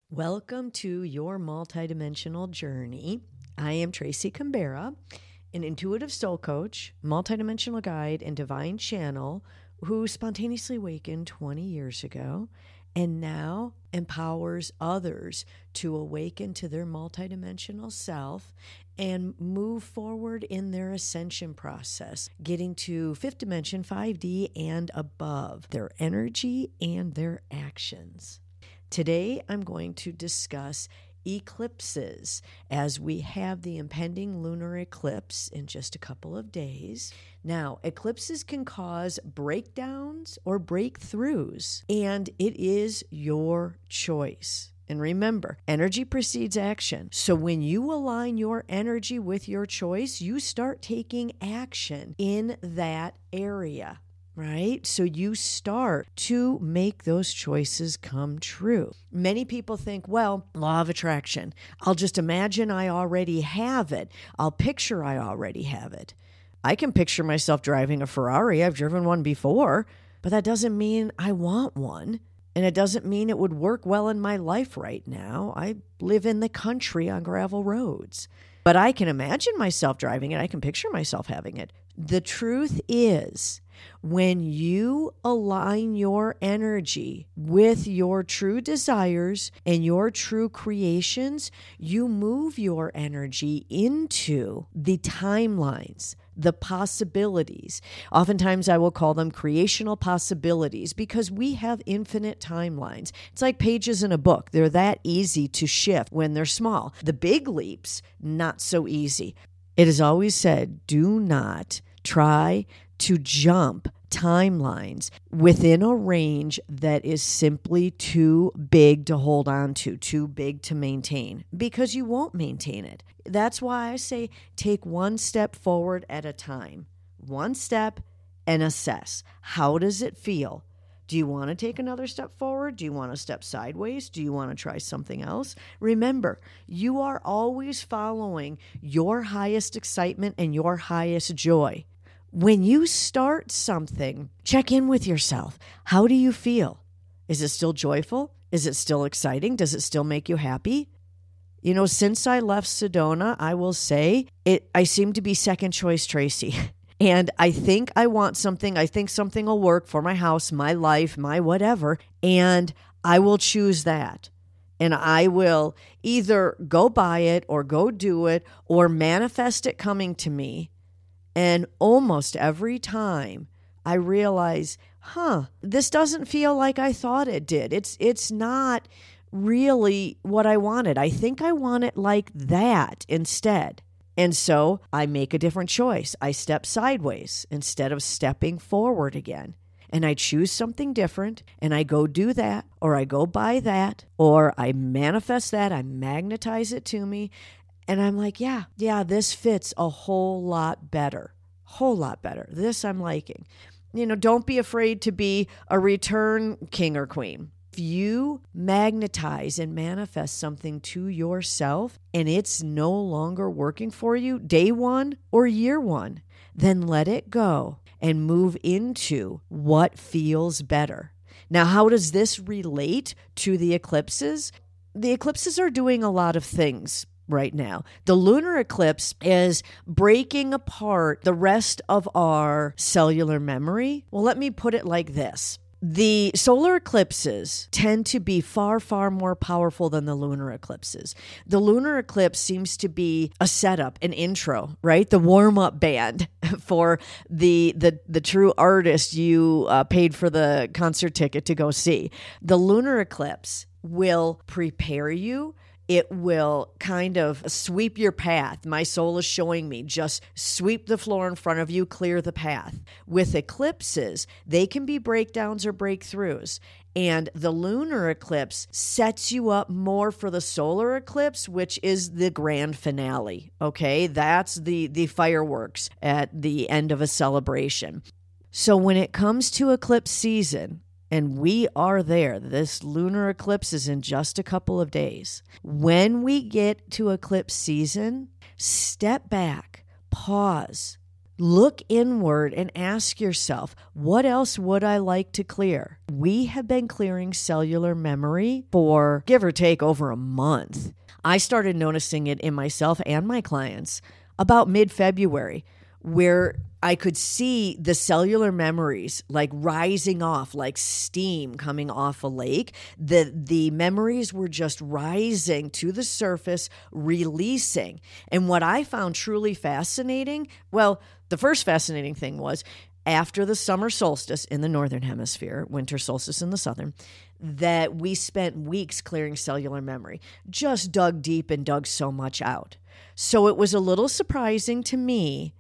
Welcome to your multidimensional journey. I am Tracy Canberra, an intuitive soul coach, multidimensional guide, and divine channel who spontaneously awakened 20 years ago and now empowers others to awaken to their multidimensional self and move forward in their ascension process, getting to fifth dimension, 5D, and above, their energy and their actions. Today, I'm going to discuss eclipses as we have the impending lunar eclipse in just a couple of days. Now, eclipses can cause breakdowns or breakthroughs, and it is your choice. And remember, energy precedes action. So when you align your energy with your choice, you start taking action in that area. Right? So you start to make those choices come true. Many people think, well, law of attraction. I'll just imagine I already have it. I'll picture I already have it. I can picture myself driving a Ferrari. I've driven one before, but that doesn't mean I want one. And it doesn't mean it would work well in my life right now. I live in the country on gravel roads. But I can imagine myself driving it. I can picture myself having it. The truth is, when you align your energy with your true desires and your true creations, you move your energy into the timelines, the possibilities. Oftentimes I will call them creational possibilities because we have infinite timelines. It's like pages in a book. They're that easy to shift when they're small. The big leaps, not so easy. It is always said, do not try to jump timelines within a range that is simply too big to hold on to, too big to maintain, because you won't maintain it. That's why I say take one step forward at a time, one step, and assess. How does it feel? Do you want to take another step forward? Do you want to step sideways? Do you want to try something else? Remember, you are always following your highest excitement and your highest joy. When you start something, check in with yourself. How do you feel? Is it still joyful? Is it still exciting? Does it still make you happy? You know, since I left Sedona, I will say I seem to be second choice Tracy. And I think I want something. I think something will work for my house, my life, my whatever. And I will choose that. And I will either go buy it or go do it or manifest it coming to me. And almost every time I realize, this doesn't feel like I thought it did. It's not really what I wanted. I think I want it like that instead. And so I make a different choice. I step sideways instead of stepping forward again. And I choose something different and I go do that, or I go buy that, or I manifest that, I magnetize it to me. And I'm like, yeah, this fits a whole lot better. This I'm liking. You know, don't be afraid to be a return king or queen. If you magnetize and manifest something to yourself and it's no longer working for you, day one or year one, then let it go and move into what feels better. Now, how does this relate to the eclipses? The eclipses are doing a lot of things right now. The lunar eclipse is breaking apart the rest of our cellular memory. Well, let me put it like this. The solar eclipses tend to be far, far more powerful than the lunar eclipses. The lunar eclipse seems to be a setup, an intro, right? The warm-up band for the true artist you paid for the concert ticket to go see. The lunar eclipse will prepare you. It will kind of sweep your path. My soul is showing me, just sweep the floor in front of you, clear the path. With eclipses, they can be breakdowns or breakthroughs. And the lunar eclipse sets you up more for the solar eclipse, which is the grand finale. Okay, that's the fireworks at the end of a celebration. So when it comes to eclipse season, and we are there. This lunar eclipse is in just a couple of days. When we get to eclipse season, step back, pause. Look inward and ask yourself, what else would I like to clear? We have been clearing cellular memory for, give or take, over a month. I started noticing it in myself and my clients about mid-February, where I could see the cellular memories like rising off, like steam coming off a lake. The memories were just rising to the surface, releasing. And what I found truly fascinating, well, the first fascinating thing was after the summer solstice in the northern hemisphere, winter solstice in the southern, that we spent weeks clearing cellular memory, just dug deep and dug so much out. So it was a little surprising to me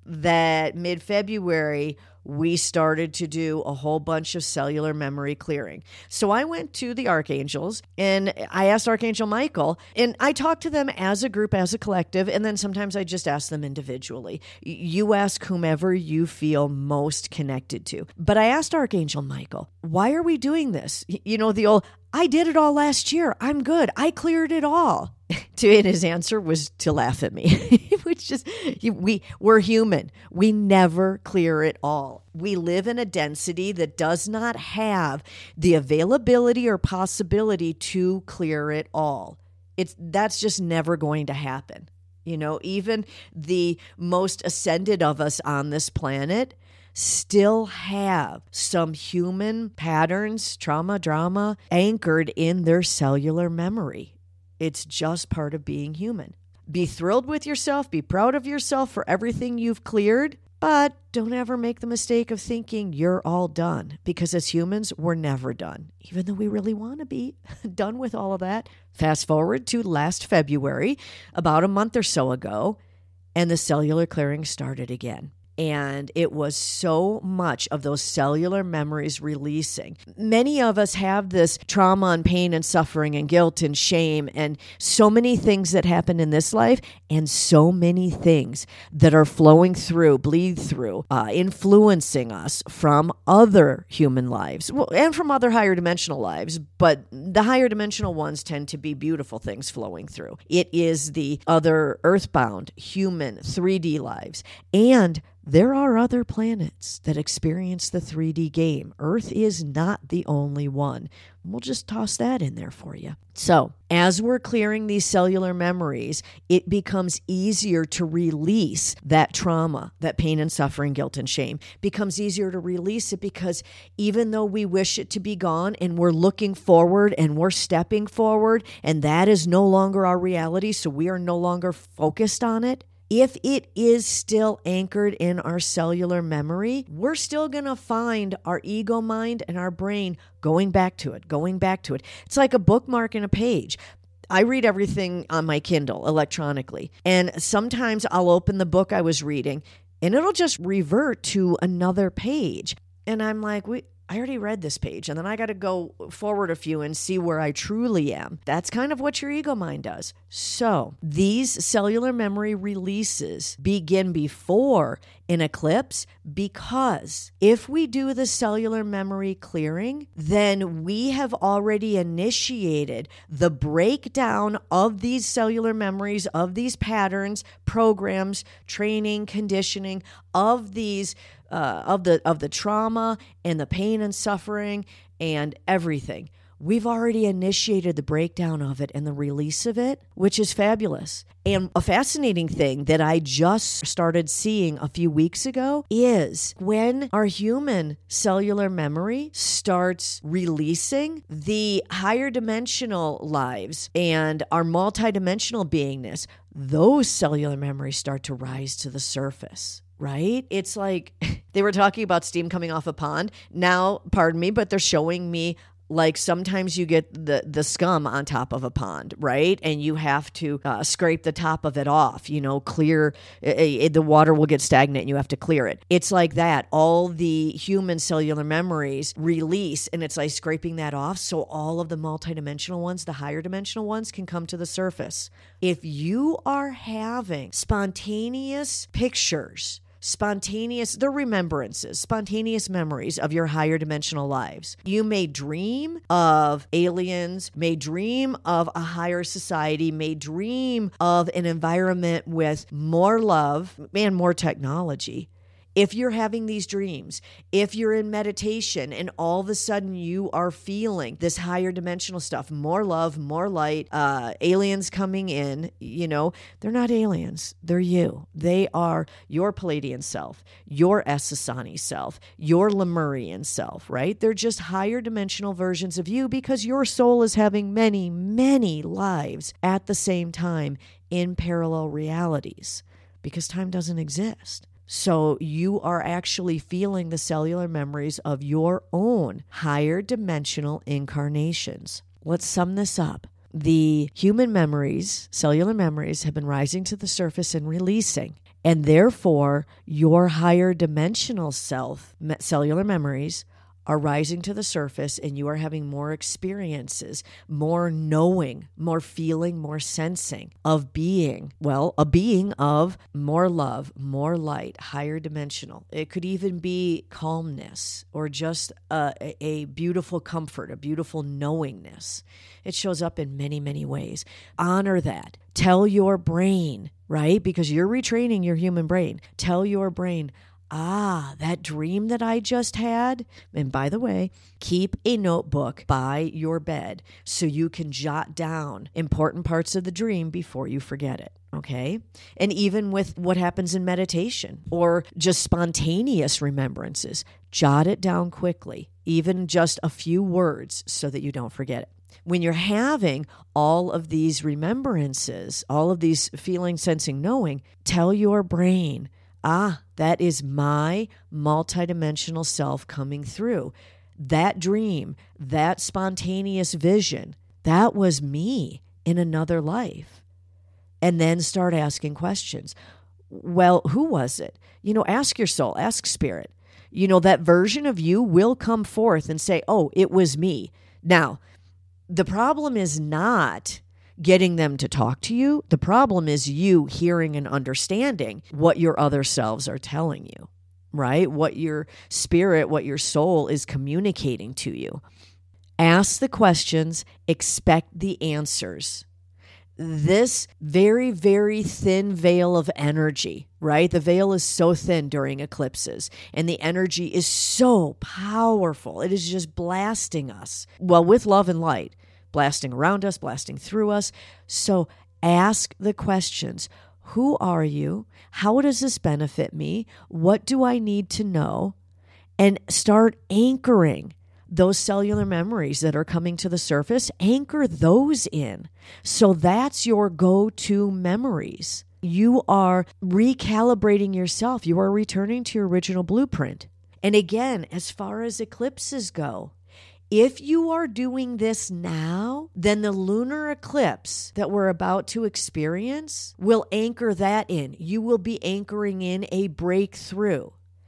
that mid-February, we started to do a whole bunch of cellular memory clearing. So I went to the archangels and I asked Archangel Michael, and I talked to them as a group, as a collective, and then sometimes I just ask them individually. You ask whomever you feel most connected to. But I asked Archangel Michael, why are we doing this? You know, the old, I did it all last year. I'm good. And cleared it all. And his answer was to laugh at me, which is, we're human. We never clear it all. We live in a density that does not have the availability or possibility to clear it all. That's just never going to happen. You know, even the most ascended of us on this planet still have some human patterns, trauma, drama anchored in their cellular memory. It's just part of being human. Be thrilled with yourself. Be proud of yourself for everything you've cleared, but don't ever make the mistake of thinking you're all done, because as humans, we're never done, even though we really want to be done with all of that. Fast forward to last February, about a month or so ago, and the cellular clearing started again. And it was so much of those cellular memories releasing. Many of us have this trauma and pain and suffering and guilt and shame and so many things that happen in this life and so many things that are flowing through, bleed through, influencing us from other human lives and from other higher dimensional lives. But the higher dimensional ones tend to be beautiful things flowing through. It is the other earthbound, human, 3D lives. And there are other planets that experience the 3D game. Earth is not the only one. We'll just toss that in there for you. So, as we're clearing these cellular memories, it becomes easier to release that trauma, that pain and suffering, guilt and shame. It becomes easier to release it because even though we wish it to be gone and we're looking forward and we're stepping forward and that is no longer our reality, so we are no longer focused on it, if it is still anchored in our cellular memory, we're still going to find our ego mind and our brain going back to it. It's like a bookmark in a page. I read everything on my Kindle electronically, and sometimes I'll open the book I was reading and it'll just revert to another page. And I'm like, I already read this page, and then I got to go forward a few and see where I truly am. That's kind of what your ego mind does. So these cellular memory releases begin before an eclipse, because if we do the cellular memory clearing, then we have already initiated the breakdown of these cellular memories, of these patterns, programs, training, conditioning, of these of the trauma and the pain and suffering and everything. We've already initiated the breakdown of it and the release of it, which is fabulous. And a fascinating thing that I just started seeing a few weeks ago is when our human cellular memory starts releasing, the higher dimensional lives and our multidimensional beingness, those cellular memories start to rise to the surface. Right? It's like they were talking about steam coming off a pond. Now, pardon me, but they're showing me like sometimes you get the scum on top of a pond, right? And you have to scrape the top of it off, clear. The water will get stagnant and you have to clear it. It's like that. All the human cellular memories release and it's like scraping that off. So all of the multidimensional ones, the higher dimensional ones can come to the surface. If you are having spontaneous pictures, they're remembrances, spontaneous memories of your higher dimensional lives. You may dream of aliens, may dream of a higher society, may dream of an environment with more love and more technology. If you're having these dreams, if you're in meditation and all of a sudden you are feeling this higher dimensional stuff, more love, more light, aliens coming in, they're not aliens. They're you. They are your Pleiadian self, your Essassani self, your Lemurian self, right? They're just higher dimensional versions of you because your soul is having many, many lives at the same time in parallel realities because time doesn't exist. So you are actually feeling the cellular memories of your own higher dimensional incarnations. Let's sum this up. The human memories, cellular memories, have been rising to the surface and releasing. And therefore, your higher dimensional self, cellular memories, are rising to the surface and you are having more experiences, more knowing, more feeling, more sensing of being. Well, a being of more love, more light, higher dimensional. It could even be calmness or just a beautiful comfort, a beautiful knowingness. It shows up in many, many ways. Honor that. Tell your brain, right? Because you're retraining your human brain. Tell your brain, that dream that I just had. And by the way, keep a notebook by your bed so you can jot down important parts of the dream before you forget it. Okay? And even with what happens in meditation or just spontaneous remembrances, jot it down quickly, even just a few words so that you don't forget it. When you're having all of these remembrances, all of these feeling, sensing, knowing, tell your brain, that is my multidimensional self coming through. That dream, that spontaneous vision, that was me in another life. And then start asking questions. Well, who was it? Ask your soul, ask spirit. That version of you will come forth and say, it was me. Now, the problem is not getting them to talk to you. The problem is you hearing and understanding what your other selves are telling you, right? What your spirit, what your soul is communicating to you. Ask the questions, expect the answers. This very, very thin veil of energy, right? The veil is so thin during eclipses, and the energy is so powerful. It is just blasting us, with love and light. Blasting around us, blasting through us. So ask the questions. Who are you? How does this benefit me? What do I need to know? And start anchoring those cellular memories that are coming to the surface. Anchor those in. So that's your go-to memories. You are recalibrating yourself. You are returning to your original blueprint. And again, as far as eclipses go, if you are doing this now, then the lunar eclipse that we're about to experience will anchor that in. You will be anchoring in a breakthrough.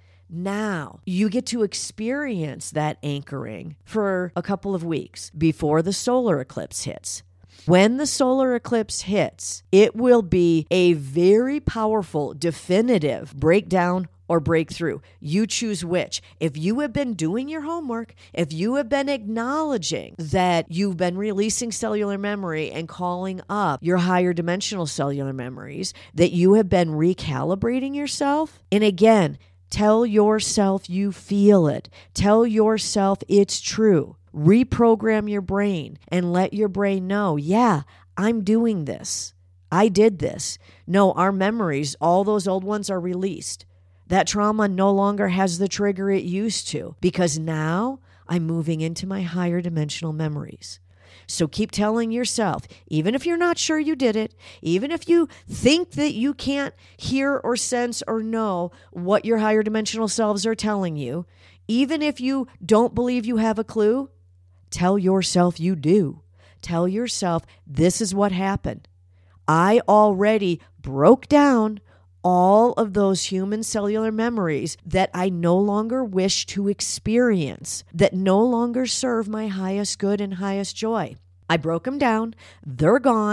Now, you get to experience that anchoring for a couple of weeks before the solar eclipse hits. When the solar eclipse hits, it will be a very powerful, definitive breakdown or breakthrough. You choose which. If you have been doing your homework, if you have been acknowledging that you've been releasing cellular memory and calling up your higher dimensional cellular memories, that you have been recalibrating yourself, and again, tell yourself you feel it. Tell yourself it's true. Reprogram your brain and let your brain know, I'm doing this. I did this. No, our memories, all those old ones are released. That trauma no longer has the trigger it used to because now I'm moving into my higher dimensional memories. So keep telling yourself, even if you're not sure you did it, even if you think that you can't hear or sense or know what your higher dimensional selves are telling you, even if you don't believe you have a clue, tell yourself you do. Tell yourself this is what happened. I already broke down all of those human cellular memories that I no longer wish to experience, that no longer serve my highest good and highest joy. I broke them down. They're gone.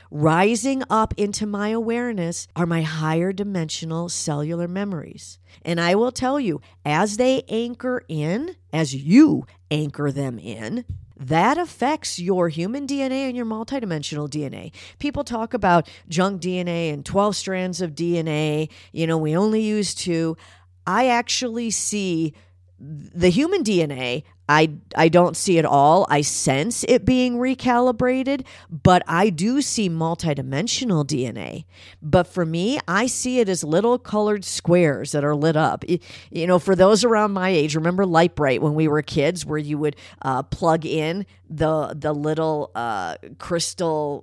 rising up into my awareness are my higher dimensional cellular memories. And I will tell you, as they anchor in, as you anchor them in, that affects your human DNA and your multidimensional DNA. People talk about junk DNA and 12 strands of DNA. We only use 2. I actually see the human DNA. I don't see it all. I sense it being recalibrated, but I do see multidimensional DNA. But for me, I see it as little colored squares that are lit up. For those around my age, remember Light-Bright when we were kids, where you would plug in the little crystal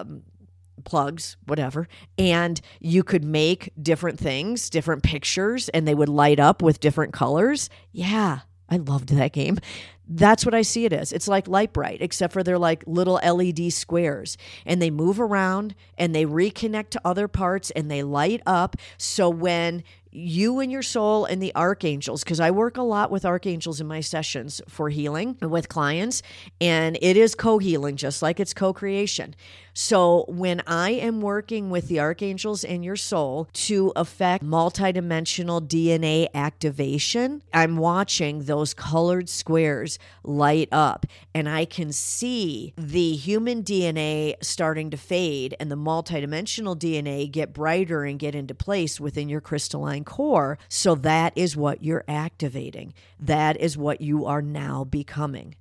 plugs, whatever, and you could make different things, different pictures, and they would light up with different colors. Yeah. I loved that game. That's what I see it as. It's like Light-Bright, except for they're like little LED squares, and they move around and they reconnect to other parts and they light up. So when you and your soul and the archangels, because I work a lot with archangels in my sessions for healing with clients, and it is co-healing just like it's co-creation. So when I am working with the archangels and your soul to affect multidimensional DNA activation, I'm watching those colored squares light up, and I can see the human DNA starting to fade and the multidimensional DNA get brighter and get into place within your crystalline core. So that is what you're activating. That is what you are now becoming.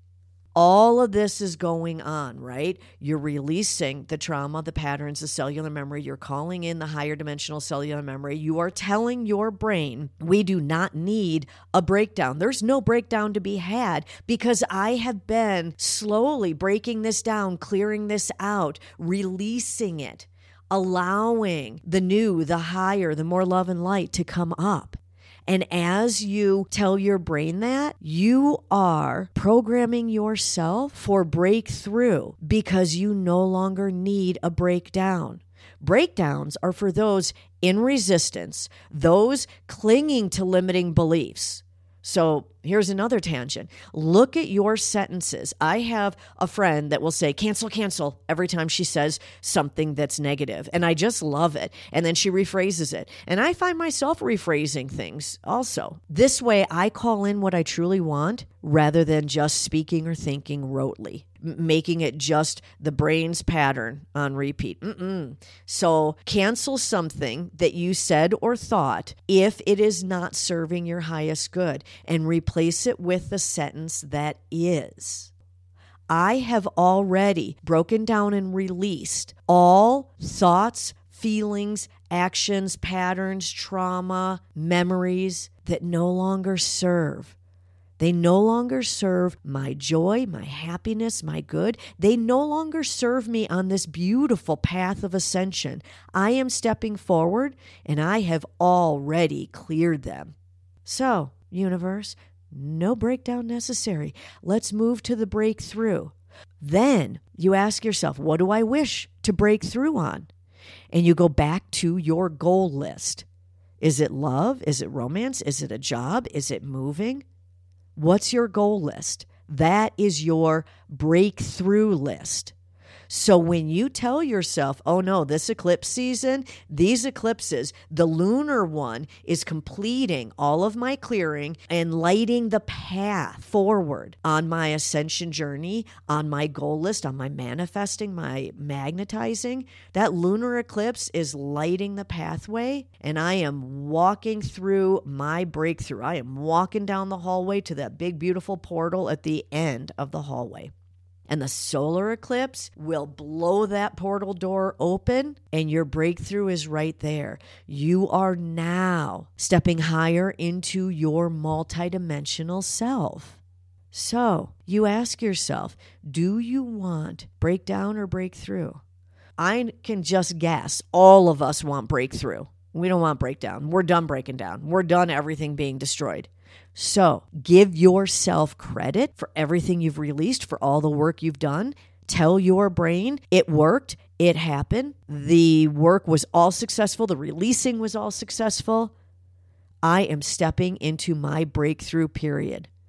All of this is going on, right? You're releasing the trauma, the patterns, the cellular memory. You're calling in the higher dimensional cellular memory. You are telling your brain, we do not need a breakdown. There's no breakdown to be had because I have been slowly breaking this down, clearing this out, releasing it, allowing the new, the higher, the more love and light to come up. And as you tell your brain that, you are programming yourself for breakthrough because you no longer need a breakdown. Breakdowns are for those in resistance, those clinging to limiting beliefs. So here's another tangent. Look at your sentences. I have a friend that will say, cancel, cancel, every time she says something that's negative. And I just love it. And then she rephrases it. And I find myself rephrasing things also. This way, I call in what I truly want rather than just speaking or thinking rotely, making it just the brain's pattern on repeat. So cancel something that you said or thought if it is not serving your highest good and replace it with the sentence that is. I have already broken down and released all thoughts, feelings, actions, patterns, trauma, memories that no longer serve. They no longer serve my joy, my happiness, my good. They no longer serve me on this beautiful path of ascension. I am stepping forward and I have already cleared them. So, universe, no breakdown necessary. Let's move to the breakthrough. Then you ask yourself, what do I wish to break through on? And you go back to your goal list. Is it love? Is it romance? Is it a job? Is it moving? What's your goal list? That is your breakthrough list. So when you tell yourself, oh no, this eclipse season, these eclipses, the lunar one is completing all of my clearing and lighting the path forward on my ascension journey, on my goal list, on my manifesting, my magnetizing, that lunar eclipse is lighting the pathway and I am walking through my breakthrough. I am walking down the hallway to that big, beautiful portal at the end of the hallway. And the solar eclipse will blow that portal door open and your breakthrough is right there. You are now stepping higher into your multidimensional self. So you ask yourself, do you want breakdown or breakthrough? I can just guess all of us want breakthrough. We don't want breakdown. We're done breaking down. We're done everything being destroyed. So give yourself credit for everything you've released, for all the work you've done. Tell your brain it worked, it happened. The work was all successful. The releasing was all successful. I am stepping into my breakthrough period.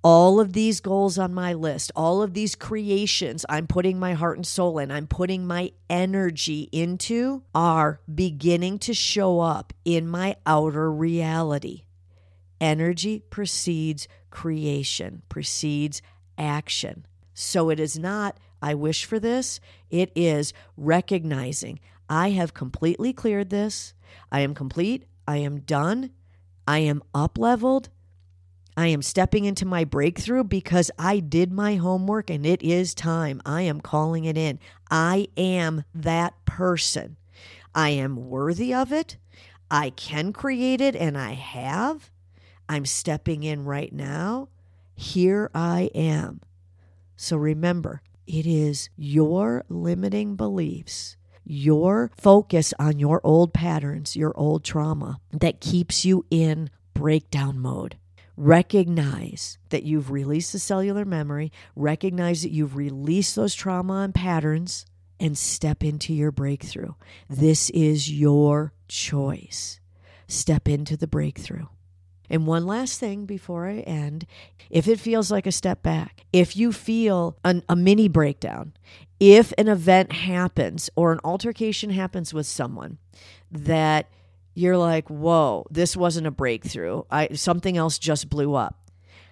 All of these goals on my list, all of these creations I'm putting my heart and soul in, I'm putting my energy into, are beginning to show up in my outer reality. Energy precedes creation, precedes action. So it is not, I wish for this. It is recognizing I have completely cleared this. I am complete. I am done. I am up-leveled. I am stepping into my breakthrough because I did my homework and it is time. I am calling it in. I am that person. I am worthy of it. I can create it and I have. I'm stepping in right now. Here I am. So remember, it is your limiting beliefs, your focus on your old patterns, your old trauma that keeps you in breakdown mode. Recognize that you've released the cellular memory, recognize that you've released those trauma and patterns, and step into your breakthrough. This is your choice. Step into the breakthrough. And one last thing before I end, if it feels like a step back, if you feel a mini breakdown, if an event happens or an altercation happens with someone that you're like, whoa, this wasn't a breakthrough. Something else just blew up.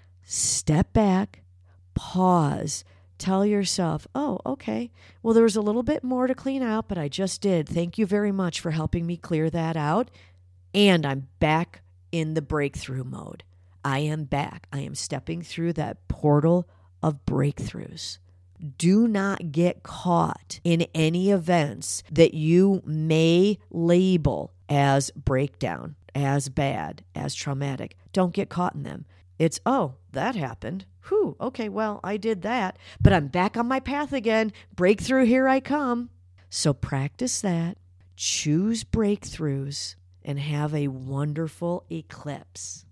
Step back, pause, tell yourself, oh, okay, well, there was a little bit more to clean out, but I just did. Thank you very much for helping me clear that out. And I'm back in the breakthrough mode. I am back. I am stepping through that portal of breakthroughs. Do not get caught in any events that you may label as breakdown, as bad, as traumatic. Don't get caught in them. It's, oh, that happened. Whew, okay, well, I did that, but I'm back on my path again. Breakthrough, here I come. So practice that. Choose breakthroughs and have a wonderful eclipse.